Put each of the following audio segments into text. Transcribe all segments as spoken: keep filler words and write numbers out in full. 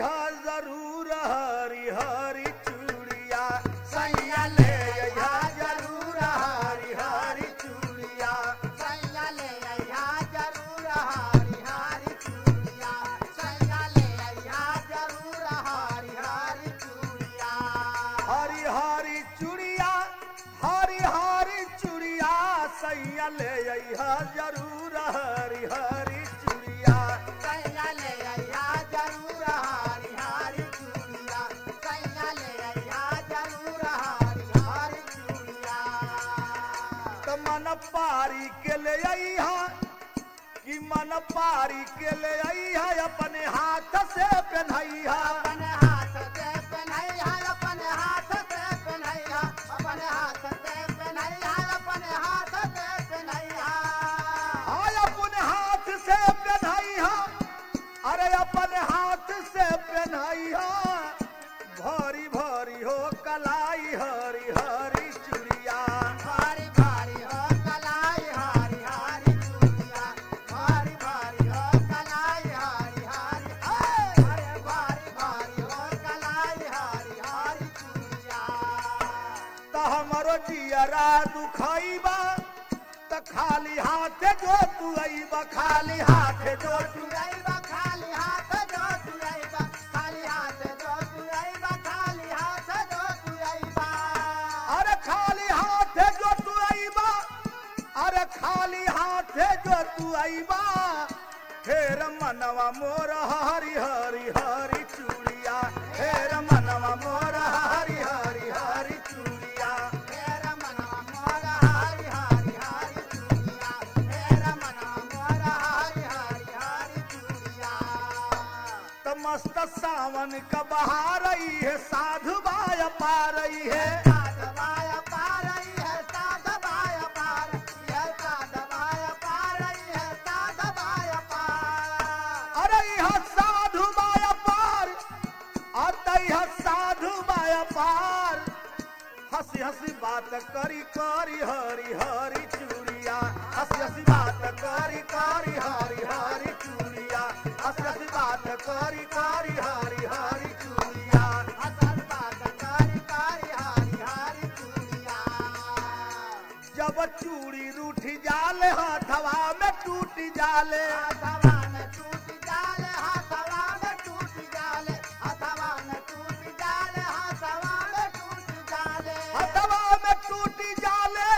अइहा जरूर हरी हरी चूड़िया सैया ले अइहा जरूर हरी हरी चूड़िया सैया ले अइहा जरूर हरी हरी चूड़िया सैया ले अइहा जरूर हरी हरी चूड़िया हरी हरी चूड़िया हरी हरी चूड़िया सैया ले अइहा जरूर हरी हरी चूड़िया सैया ले अइहा जरूर हरी हरी चूड़िया सैया ले अइहा जरूर हरी हरी चूड़िया तो मन पारी के ले अइहा कि मन पारी के ले अइहा अपने हाथ से पहनइहा अपने हाथ से पहनइहा अपने हाथ से पहनइहा अपने हाथ से पहनइहा अपने हाथ से पहनइहा हाय अपने हाथ से पहनइहा अरे अपने हाथ से पहनइहा भारी भारी हो कलाई हरी हरी चूड़िया भारी भारी हो कलाई हरी हरी चूड़िया भारी भारी हो कलाई हरी हरी अरे भारी भारी हो कलाई हरी हरी चूड़िया तो हमरो जियरा दुखाइबा तो खाली हाथ जो तू अइबा खाली हाथ जो तू तुरैबा खाली हाथ जो तुरैबा खाली हाथ जो तुरैबा खाली हाथ जो तुरैबा अरे खाली हाथ जो तू अइबा अरे खाली हाथ जो तू अइबा हेर मनवा मोर हरी हरी हरी चूड़िया हेर मनवा मोर हरी हरी हरी चूड़िया मेरा मनवा मोर हरी हरी हरी चूड़िया मेरा मनवा मोर हरी हरी हरी चूड़िया तो मस्त सावन का बहार रही है साधु बाया पा रही है साधवाया पार रही है साधवाया पार यह साधवाया पार रही है साधवाया पार अरे यह साधु बाया पार आता यह साधु बाया पार हंसी हंसी बात करी करी हरी हरी चूड़िया हंसी हंसी बात करी करी हरी हरी चूड़िया हंसी हंसी बात करी करी हरी हरी चूड़िया असल बात कारी कारी हरी हरी चूड़िया जब चूड़ी रूठी जाले हथवा में टूटी जाले हथवा में टूट जाले हथवा में टूट जाले हथवा में टूट जाले हथवा में टूट जाले हथवा में टूटी जाले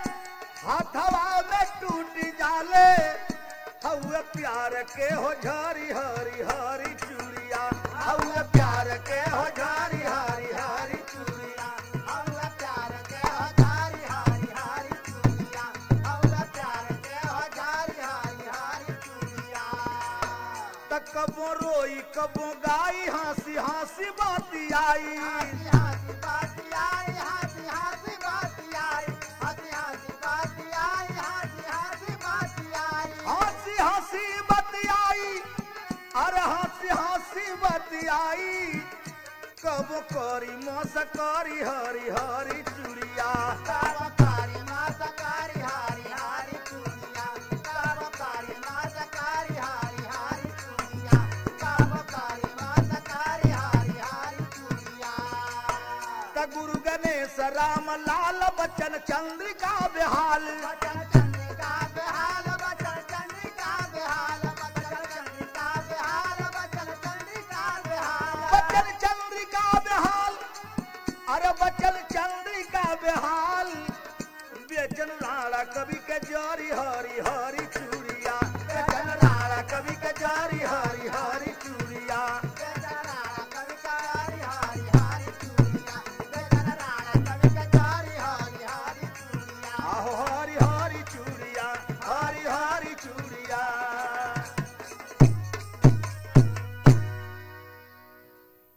हथवा में टूटी जाले हउए प्यार के हो झरी हरी हरी चूड़िया हउए प्यार के हो झरी हरी हरी चूड़िया औला प्यार के हजारी हरी हरी चूड़िया औला प्यार के हजारी हरी हरी चूड़िया त कबो रोई कबो गाई हंसी हंसी बाती आई हंसी हंसी बाती आई हंसी हंसी बाती आई हंसी हंसी बाती आई हंसी हंसी बाती आई हंसी हंसी बतियाई अरे हंसी हंसी बतियाई कब करी मौस करी हरी हरी चूड़िया कारोकारी माता कारी हरी हरी चूड़िया कारोकारी माता कारी हरी हरी चूड़िया कारोकारी माता कारी हरी हरी चूड़िया त गुरु गणेश राम लाल बच्चन चंद्रिका बेहाल बचन चंद्रिका बेहाल बचन चंद्रिका बेहाल बचन चंद्रिका बेहाल बचन चंद्रिका बेहाल बच्चन चंद्रिका बेहाल अरे बच्चन चंद्रिका बेहाल बेचन लाड़ा कवि के जरी हरी हरी